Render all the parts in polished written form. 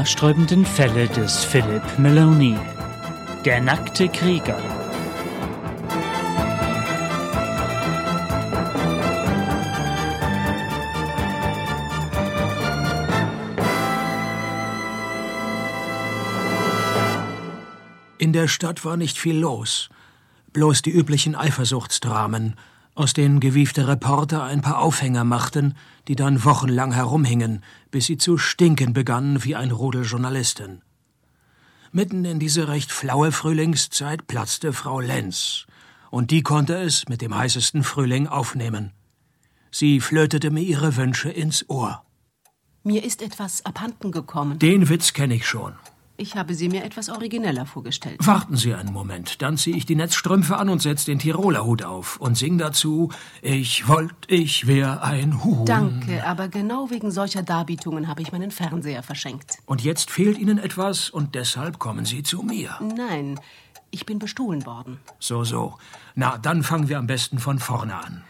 haarsträubenden Fälle des Philip Maloney. Der nackte Krieger. In der Stadt war nicht viel los. Bloß die üblichen Eifersuchtsdramen, aus denen gewiefte Reporter ein paar Aufhänger machten, die dann wochenlang herumhingen, bis sie zu stinken begannen wie ein Rudel Journalisten. Mitten in diese recht flaue Frühlingszeit platzte Frau Lenz, und die konnte es mit dem heißesten Frühling aufnehmen. Sie flötete mir ihre Wünsche ins Ohr. Mir ist etwas abhanden gekommen. Den Witz kenne ich schon. Ich habe sie mir etwas origineller vorgestellt. Warten Sie einen Moment, dann ziehe ich die Netzstrümpfe an und setze den Tiroler Hut auf und sing dazu: Ich wollt, ich wär ein Huhn. Danke, aber genau wegen solcher Darbietungen habe ich meinen Fernseher verschenkt. Und jetzt fehlt Ihnen etwas und deshalb kommen Sie zu mir. Nein, ich bin bestohlen worden. So. Na, dann fangen wir am besten von vorne an.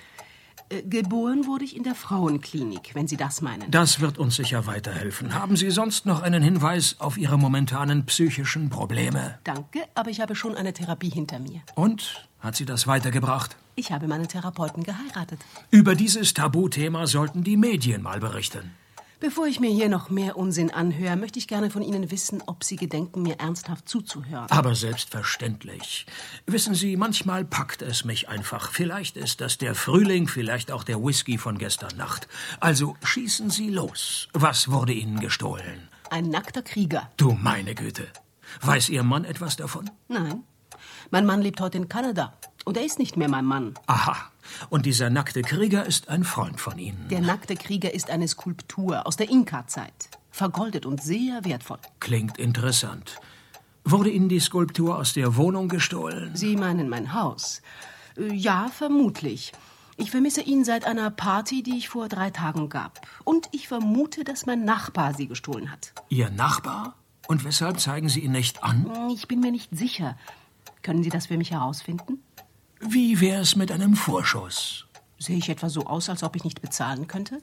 Geboren wurde ich in der Frauenklinik, wenn Sie das meinen. Das wird uns sicher weiterhelfen. Haben Sie sonst noch einen Hinweis auf Ihre momentanen psychischen Probleme? Danke, aber ich habe schon eine Therapie hinter mir. Und? Hat sie das weitergebracht? Ich habe meinen Therapeuten geheiratet. Über dieses Tabuthema sollten die Medien mal berichten. Bevor ich mir hier noch mehr Unsinn anhöre, möchte ich gerne von Ihnen wissen, ob Sie gedenken, mir ernsthaft zuzuhören. Aber selbstverständlich. Wissen Sie, manchmal packt es mich einfach. Vielleicht ist das der Frühling, vielleicht auch der Whisky von gestern Nacht. Also schießen Sie los. Was wurde Ihnen gestohlen? Ein nackter Krieger. Du meine Güte. Weiß Ihr Mann etwas davon? Nein. Mein Mann lebt heute in Kanada. Und er ist nicht mehr mein Mann. Aha. Und dieser nackte Krieger ist ein Freund von Ihnen. Der nackte Krieger ist eine Skulptur aus der Inka-Zeit. Vergoldet und sehr wertvoll. Klingt interessant. Wurde Ihnen die Skulptur aus der Wohnung gestohlen? Sie meinen mein Haus? Ja, vermutlich. Ich vermisse ihn seit einer Party, die ich vor 3 Tagen gab. Und ich vermute, dass mein Nachbar sie gestohlen hat. Ihr Nachbar? Und weshalb zeigen Sie ihn nicht an? Ich bin mir nicht sicher. Können Sie das für mich herausfinden? Wie wär's mit einem Vorschuss? Sehe ich etwa so aus, als ob ich nicht bezahlen könnte?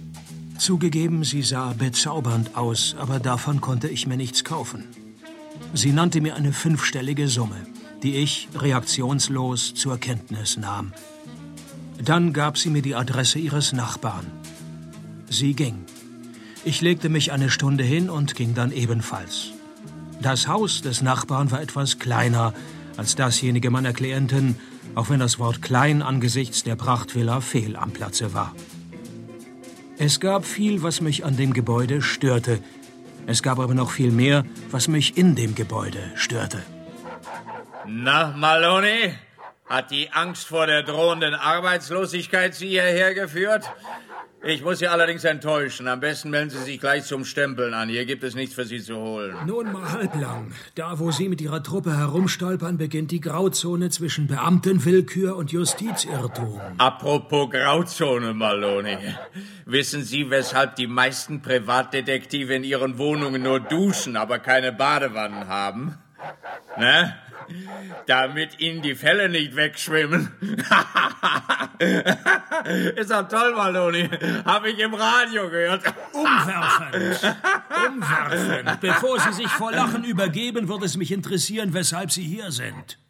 Zugegeben, sie sah bezaubernd aus, aber davon konnte ich mir nichts kaufen. Sie nannte mir eine 5-stellige Summe, die ich reaktionslos zur Kenntnis nahm. Dann gab sie mir die Adresse ihres Nachbarn. Sie ging. Ich legte mich eine Stunde hin und ging dann ebenfalls. Das Haus des Nachbarn war etwas kleiner als dasjenige meiner Klientin, auch wenn das Wort klein angesichts der Prachtvilla fehl am Platze war. Es gab viel, was mich an dem Gebäude störte. Es gab aber noch viel mehr, was mich in dem Gebäude störte. Na, Maloney? Hat die Angst vor der drohenden Arbeitslosigkeit Sie hierher geführt? Ich muss Sie allerdings enttäuschen. Am besten melden Sie sich gleich zum Stempeln an. Hier gibt es nichts für Sie zu holen. Nun mal halblang. Da, wo Sie mit Ihrer Truppe herumstolpern, beginnt die Grauzone zwischen Beamtenwillkür und Justizirrtum. Apropos Grauzone, Maloney. Wissen Sie, weshalb die meisten Privatdetektive in ihren Wohnungen nur duschen, aber keine Badewannen haben? Ne? Damit Ihnen die Fälle nicht wegschwimmen. Ist doch toll, Maloney. Habe ich im Radio gehört. Umwerfend. Bevor Sie sich vor Lachen übergeben, würde es mich interessieren, weshalb Sie hier sind.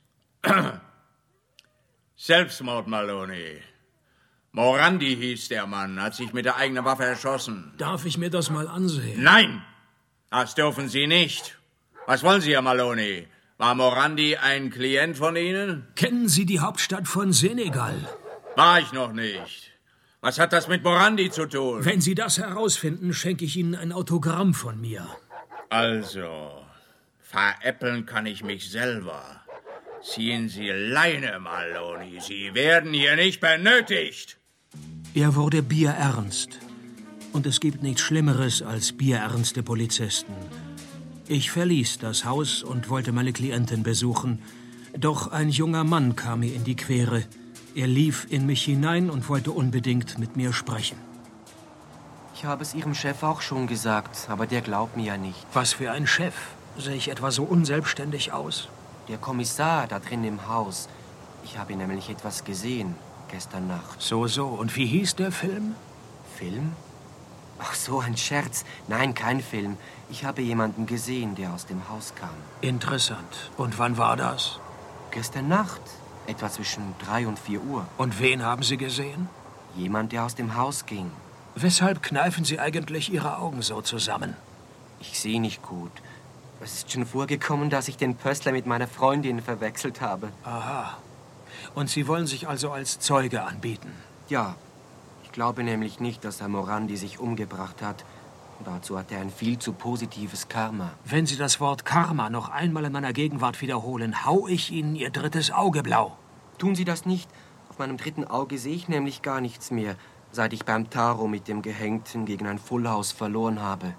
Selbstmord, Maloney. Morandi hieß der Mann, hat sich mit der eigenen Waffe erschossen. Darf ich mir das mal ansehen? Nein, das dürfen Sie nicht. Was wollen Sie, Herr Maloney? War Morandi ein Klient von Ihnen? Kennen Sie die Hauptstadt von Senegal? War ich noch nicht. Was hat das mit Morandi zu tun? Wenn Sie das herausfinden, schenke ich Ihnen ein Autogramm von mir. Also, veräppeln kann ich mich selber. Ziehen Sie Leine, Maloney. Sie werden hier nicht benötigt. Er wurde bierernst. Und es gibt nichts Schlimmeres als bierernste Polizisten. Ich verließ das Haus und wollte meine Klientin besuchen. Doch ein junger Mann kam mir in die Quere. Er lief in mich hinein und wollte unbedingt mit mir sprechen. Ich habe es Ihrem Chef auch schon gesagt, aber der glaubt mir ja nicht. Was für ein Chef? Sehe ich etwa so unselbstständig aus? Der Kommissar da drin im Haus. Ich habe nämlich etwas gesehen, gestern Nacht. So. Und wie hieß der Film? Film? Ach so, ein Scherz. Nein, kein Film. Ich habe jemanden gesehen, der aus dem Haus kam. Interessant. Und wann war das? Gestern Nacht, etwa zwischen 3 und 4 Uhr. Und wen haben Sie gesehen? Jemand, der aus dem Haus ging. Weshalb kneifen Sie eigentlich Ihre Augen so zusammen? Ich sehe nicht gut. Es ist schon vorgekommen, dass ich den Pöstler mit meiner Freundin verwechselt habe. Aha. Und Sie wollen sich also als Zeuge anbieten? Ja. Ich glaube nämlich nicht, dass Herr Morandi sich umgebracht hat. Dazu hat er ein viel zu positives Karma. Wenn Sie das Wort Karma noch einmal in meiner Gegenwart wiederholen, hau ich Ihnen Ihr drittes Auge blau. Tun Sie das nicht. Auf meinem dritten Auge sehe ich nämlich gar nichts mehr, seit ich beim Taro mit dem Gehängten gegen ein Fullhaus verloren habe.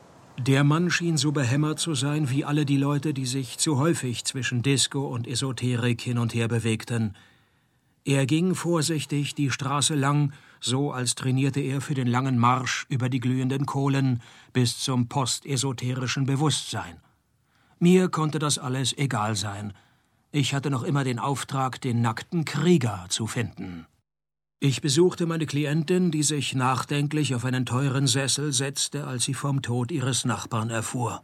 Der Mann schien so behämmert zu sein wie alle die Leute, die sich zu häufig zwischen Disco und Esoterik hin und her bewegten. Er ging vorsichtig die Straße lang, so als trainierte er für den langen Marsch über die glühenden Kohlen bis zum postesoterischen Bewusstsein. Mir konnte das alles egal sein. Ich hatte noch immer den Auftrag, den nackten Krieger zu finden. Ich besuchte meine Klientin, die sich nachdenklich auf einen teuren Sessel setzte, als sie vom Tod ihres Nachbarn erfuhr.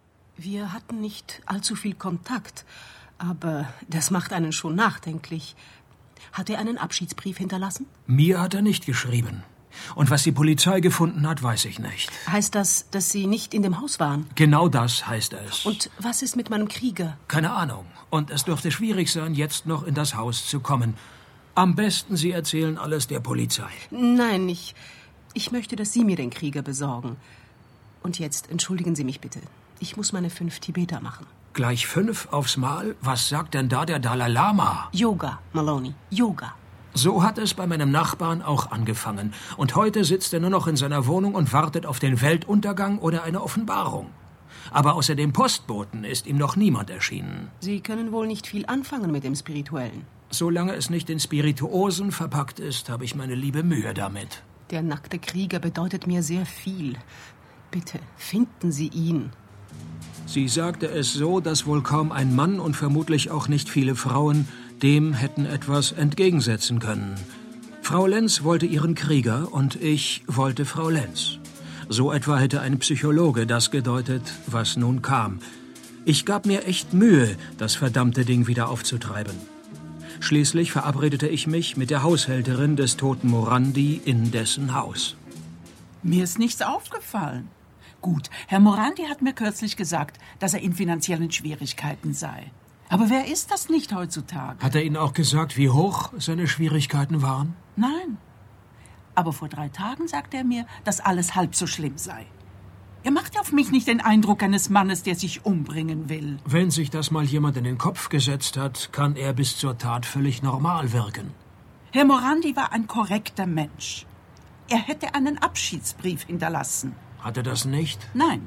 Wir hatten nicht allzu viel Kontakt, aber das macht einen schon nachdenklich. Hat er einen Abschiedsbrief hinterlassen? Mir hat er nicht geschrieben. Und was die Polizei gefunden hat, weiß ich nicht. Heißt das, dass Sie nicht in dem Haus waren? Genau das heißt es. Und was ist mit meinem Krieger? Keine Ahnung. Und es dürfte schwierig sein, jetzt noch in das Haus zu kommen. Am besten, Sie erzählen alles der Polizei. Nein, ich möchte, dass Sie mir den Krieger besorgen. Und jetzt entschuldigen Sie mich bitte. Ich muss meine 5 Tibeter machen. Gleich 5 aufs Mal? Was sagt denn da der Dalai Lama? Yoga, Maloney, Yoga. So hat es bei meinem Nachbarn auch angefangen. Und heute sitzt er nur noch in seiner Wohnung und wartet auf den Weltuntergang oder eine Offenbarung. Aber außer dem Postboten ist ihm noch niemand erschienen. Sie können wohl nicht viel anfangen mit dem Spirituellen. Solange es nicht in Spirituosen verpackt ist, habe ich meine liebe Mühe damit. Der nackte Krieger bedeutet mir sehr viel. Bitte, finden Sie ihn. Sie sagte es so, dass wohl kaum ein Mann und vermutlich auch nicht viele Frauen dem hätten etwas entgegensetzen können. Frau Lenz wollte ihren Krieger und ich wollte Frau Lenz. So etwa hätte ein Psychologe das gedeutet, was nun kam. Ich gab mir echt Mühe, das verdammte Ding wieder aufzutreiben. Schließlich verabredete ich mich mit der Haushälterin des toten Morandi in dessen Haus. Mir ist nichts aufgefallen. Gut, Herr Morandi hat mir kürzlich gesagt, dass er in finanziellen Schwierigkeiten sei. Aber wer ist das nicht heutzutage? Hat er Ihnen auch gesagt, wie hoch seine Schwierigkeiten waren? Nein. Aber vor 3 Tagen sagte er mir, dass alles halb so schlimm sei. Er macht auf mich nicht den Eindruck eines Mannes, der sich umbringen will. Wenn sich das mal jemand in den Kopf gesetzt hat, kann er bis zur Tat völlig normal wirken. Herr Morandi war ein korrekter Mensch. Er hätte einen Abschiedsbrief hinterlassen. Hat er das nicht? Nein.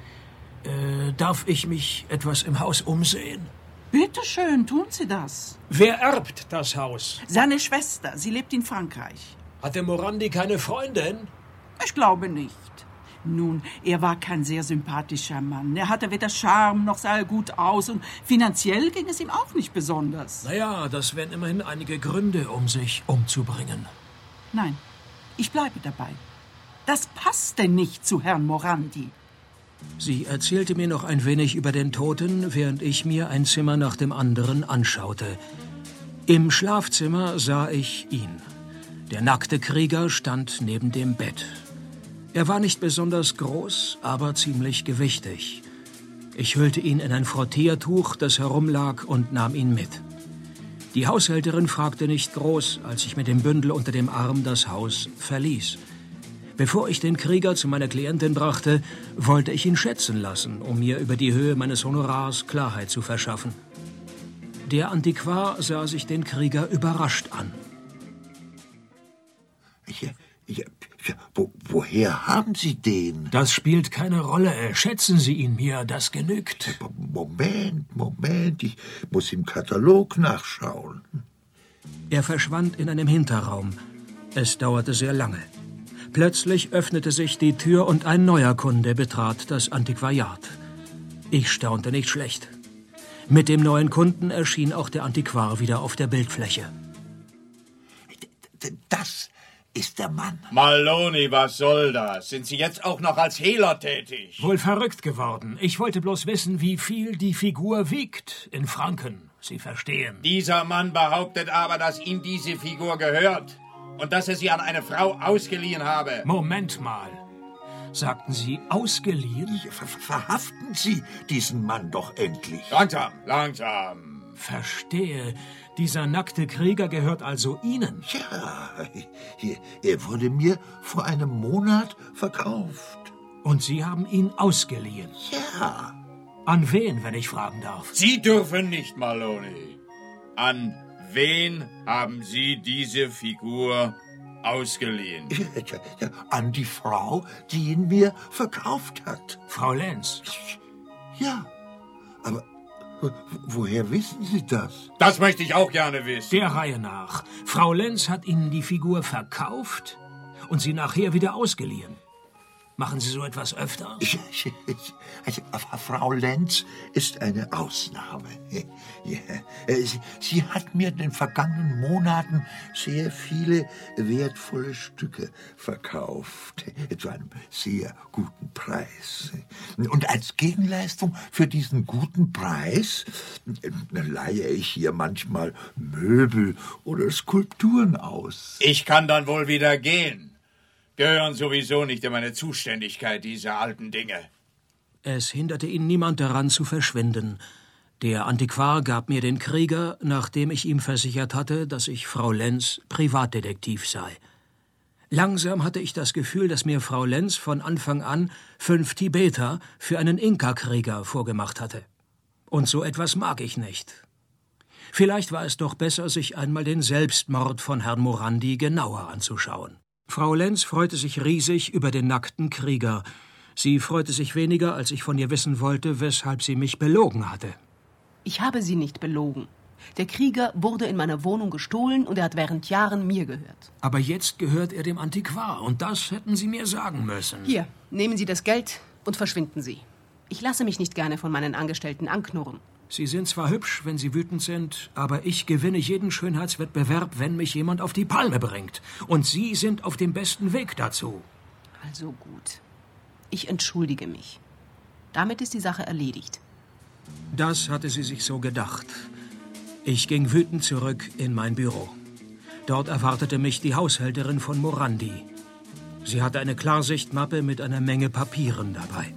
Darf ich mich etwas im Haus umsehen? Bitte schön, tun Sie das. Wer erbt das Haus? Seine Schwester, sie lebt in Frankreich. Hatte Morandi keine Freundin? Ich glaube nicht. Nun, er war kein sehr sympathischer Mann. Er hatte weder Charme noch sah er gut aus und finanziell ging es ihm auch nicht besonders. Naja, das wären immerhin einige Gründe, um sich umzubringen. Nein, ich bleibe dabei. Das passte nicht zu Herrn Morandi. Sie erzählte mir noch ein wenig über den Toten, während ich mir ein Zimmer nach dem anderen anschaute. Im Schlafzimmer sah ich ihn. Der nackte Krieger stand neben dem Bett. Er war nicht besonders groß, aber ziemlich gewichtig. Ich hüllte ihn in ein Frottiertuch, das herumlag, und nahm ihn mit. Die Haushälterin fragte nicht groß, als ich mit dem Bündel unter dem Arm das Haus verließ. Bevor ich den Krieger zu meiner Klientin brachte, wollte ich ihn schätzen lassen, um mir über die Höhe meines Honorars Klarheit zu verschaffen. Der Antiquar sah sich den Krieger überrascht an. Woher haben Sie den? Das spielt keine Rolle. Schätzen Sie ihn mir, das genügt. Moment, ich muss im Katalog nachschauen. Er verschwand in einem Hinterraum. Es dauerte sehr lange. Plötzlich öffnete sich die Tür und ein neuer Kunde betrat das Antiquariat. Ich staunte nicht schlecht. Mit dem neuen Kunden erschien auch der Antiquar wieder auf der Bildfläche. Das ist der Mann. Maloney, was soll das? Sind Sie jetzt auch noch als Hehler tätig? Wohl verrückt geworden. Ich wollte bloß wissen, wie viel die Figur wiegt in Franken. Sie verstehen. Dieser Mann behauptet aber, dass ihm diese Figur gehört und dass er sie an eine Frau ausgeliehen habe. Moment mal. Sagten Sie ausgeliehen? Verhaften Sie diesen Mann doch endlich. Langsam, langsam. Verstehe. Dieser nackte Krieger gehört also Ihnen? Ja, er wurde mir vor einem Monat verkauft. Und Sie haben ihn ausgeliehen? Ja. An wen, wenn ich fragen darf? Sie dürfen nicht, Maloney. An wen haben Sie diese Figur ausgeliehen? Ja, an die Frau, die ihn mir verkauft hat. Frau Lenz. Ja, aber woher wissen Sie das? Das möchte ich auch gerne wissen. Der Reihe nach. Frau Lenz hat Ihnen die Figur verkauft und sie nachher wieder ausgeliehen. Machen Sie so etwas öfter? Also, Frau Lenz ist eine Ausnahme. Ja, sie hat mir in den vergangenen Monaten sehr viele wertvolle Stücke verkauft, zu einem sehr guten Preis. Und als Gegenleistung für diesen guten Preis leihe ich hier manchmal Möbel oder Skulpturen aus. Ich kann dann wohl wieder gehen. Gehören sowieso nicht in meine Zuständigkeit, diese alten Dinge. Es hinderte ihn niemand daran zu verschwinden. Der Antiquar gab mir den Krieger, nachdem ich ihm versichert hatte, dass ich Frau Lenz Privatdetektiv sei. Langsam hatte ich das Gefühl, dass mir Frau Lenz von Anfang an 5 Tibeter für einen Inka-Krieger vorgemacht hatte. Und so etwas mag ich nicht. Vielleicht war es doch besser, sich einmal den Selbstmord von Herrn Morandi genauer anzuschauen. Frau Lenz freute sich riesig über den nackten Krieger. Sie freute sich weniger, als ich von ihr wissen wollte, weshalb sie mich belogen hatte. Ich habe Sie nicht belogen. Der Krieger wurde in meiner Wohnung gestohlen und er hat während Jahren mir gehört. Aber jetzt gehört er dem Antiquar und das hätten Sie mir sagen müssen. Hier, nehmen Sie das Geld und verschwinden Sie. Ich lasse mich nicht gerne von meinen Angestellten anknurren. Sie sind zwar hübsch, wenn Sie wütend sind, aber ich gewinne jeden Schönheitswettbewerb, wenn mich jemand auf die Palme bringt. Und Sie sind auf dem besten Weg dazu. Also gut. Ich entschuldige mich. Damit ist die Sache erledigt. Das hatte sie sich so gedacht. Ich ging wütend zurück in mein Büro. Dort erwartete mich die Haushälterin von Morandi. Sie hatte eine Klarsichtmappe mit einer Menge Papieren dabei.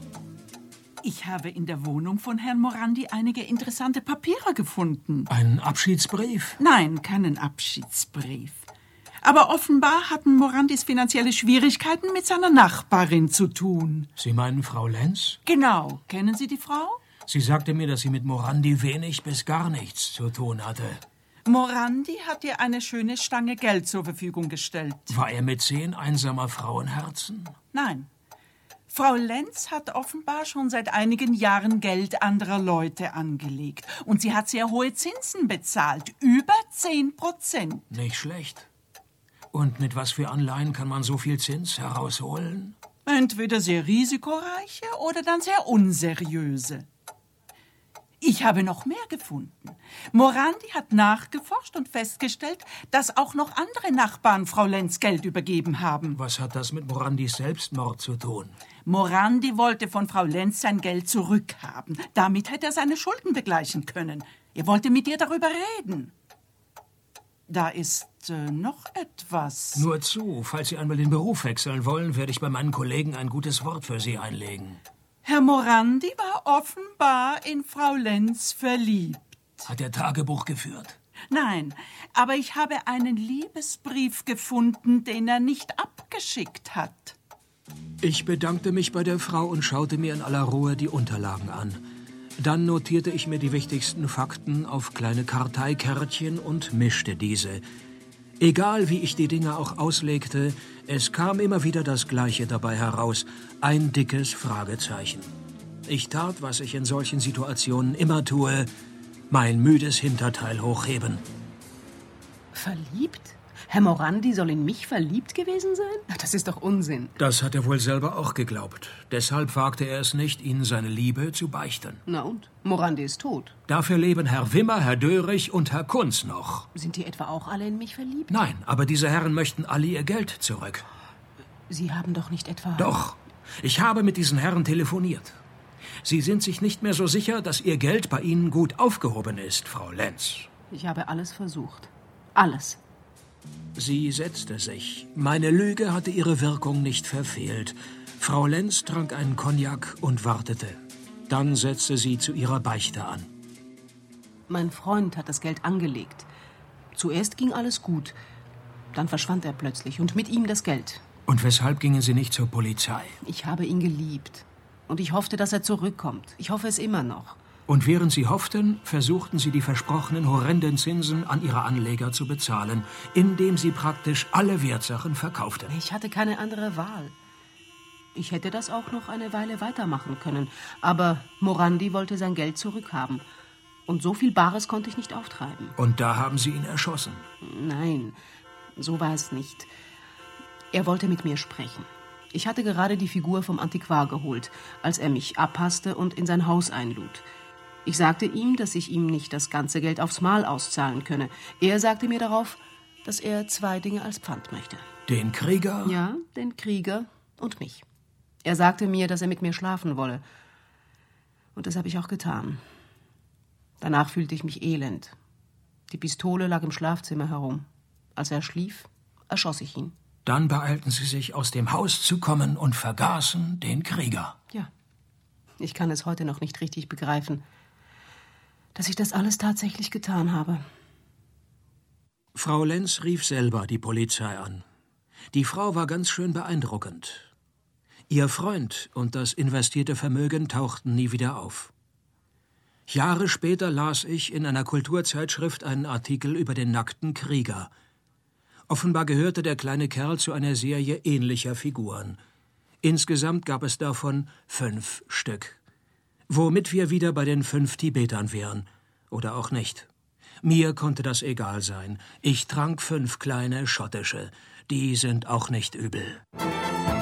Ich habe in der Wohnung von Herrn Morandi einige interessante Papiere gefunden. Ein Abschiedsbrief? Nein, keinen Abschiedsbrief. Aber offenbar hatten Morandis finanzielle Schwierigkeiten mit seiner Nachbarin zu tun. Sie meinen Frau Lenz? Genau. Kennen Sie die Frau? Sie sagte mir, dass sie mit Morandi wenig bis gar nichts zu tun hatte. Morandi hat ihr eine schöne Stange Geld zur Verfügung gestellt. War er Mäzen einsamer Frauenherzen? Nein. Frau Lenz hat offenbar schon seit einigen Jahren Geld anderer Leute angelegt. Und sie hat sehr hohe Zinsen bezahlt. Über 10%. Nicht schlecht. Und mit was für Anleihen kann man so viel Zins herausholen? Entweder sehr risikoreiche oder dann sehr unseriöse. Ich habe noch mehr gefunden. Morandi hat nachgeforscht und festgestellt, dass auch noch andere Nachbarn Frau Lenz Geld übergeben haben. Was hat das mit Morandis Selbstmord zu tun? Morandi wollte von Frau Lenz sein Geld zurückhaben. Damit hätte er seine Schulden begleichen können. Er wollte mit ihr darüber reden. Da ist noch etwas. Nur zu, falls Sie einmal den Beruf wechseln wollen, werde ich bei meinen Kollegen ein gutes Wort für Sie einlegen. Herr Morandi war offenbar in Frau Lenz verliebt. Hat er Tagebuch geführt? Nein, aber ich habe einen Liebesbrief gefunden, den er nicht abgeschickt hat. Ich bedankte mich bei der Frau und schaute mir in aller Ruhe die Unterlagen an. Dann notierte ich mir die wichtigsten Fakten auf kleine Karteikärtchen und mischte diese. Egal wie ich die Dinge auch auslegte, es kam immer wieder das Gleiche dabei heraus, ein dickes Fragezeichen. Ich tat, was ich in solchen Situationen immer tue, mein müdes Hinterteil hochheben. Verliebt? Herr Morandi soll in mich verliebt gewesen sein? Das ist doch Unsinn. Das hat er wohl selber auch geglaubt. Deshalb wagte er es nicht, Ihnen seine Liebe zu beichten. Na und? Morandi ist tot. Dafür leben Herr Wimmer, Herr Dörrich und Herr Kunz noch. Sind die etwa auch alle in mich verliebt? Nein, aber diese Herren möchten alle ihr Geld zurück. Sie haben doch nicht etwa... Doch, ich habe mit diesen Herren telefoniert. Sie sind sich nicht mehr so sicher, dass Ihr Geld bei Ihnen gut aufgehoben ist, Frau Lenz. Ich habe alles versucht. Alles. Sie setzte sich. Meine Lüge hatte ihre Wirkung nicht verfehlt. Frau Lenz trank einen Cognac und wartete. Dann setzte sie zu ihrer Beichte an. Mein Freund hat das Geld angelegt. Zuerst ging alles gut. Dann verschwand er plötzlich und mit ihm das Geld. Und weshalb gingen Sie nicht zur Polizei? Ich habe ihn geliebt. Und ich hoffte, dass er zurückkommt. Ich hoffe es immer noch. Und während Sie hofften, versuchten Sie die versprochenen horrenden Zinsen an Ihre Anleger zu bezahlen, indem Sie praktisch alle Wertsachen verkauften. Ich hatte keine andere Wahl. Ich hätte das auch noch eine Weile weitermachen können. Aber Morandi wollte sein Geld zurückhaben. Und so viel Bares konnte ich nicht auftreiben. Und da haben Sie ihn erschossen? Nein, so war es nicht. Er wollte mit mir sprechen. Ich hatte gerade die Figur vom Antiquar geholt, als er mich abpasste und in sein Haus einlud. Ich sagte ihm, dass ich ihm nicht das ganze Geld aufs Mal auszahlen könne. Er sagte mir darauf, dass er 2 Dinge als Pfand möchte. Den Krieger? Ja, den Krieger und mich. Er sagte mir, dass er mit mir schlafen wolle. Und das habe ich auch getan. Danach fühlte ich mich elend. Die Pistole lag im Schlafzimmer herum. Als er schlief, erschoss ich ihn. Dann beeilten Sie sich, aus dem Haus zu kommen und vergaßen den Krieger. Ja, ich kann es heute noch nicht richtig begreifen, dass ich das alles tatsächlich getan habe. Frau Lenz rief selber die Polizei an. Die Frau war ganz schön beeindruckend. Ihr Freund und das investierte Vermögen tauchten nie wieder auf. Jahre später las ich in einer Kulturzeitschrift einen Artikel über den nackten Krieger. Offenbar gehörte der kleine Kerl zu einer Serie ähnlicher Figuren. Insgesamt gab es davon 5 Stück. Womit wir wieder bei den 5 Tibetern wären. Oder auch nicht. Mir konnte das egal sein. Ich trank 5 kleine schottische. Die sind auch nicht übel.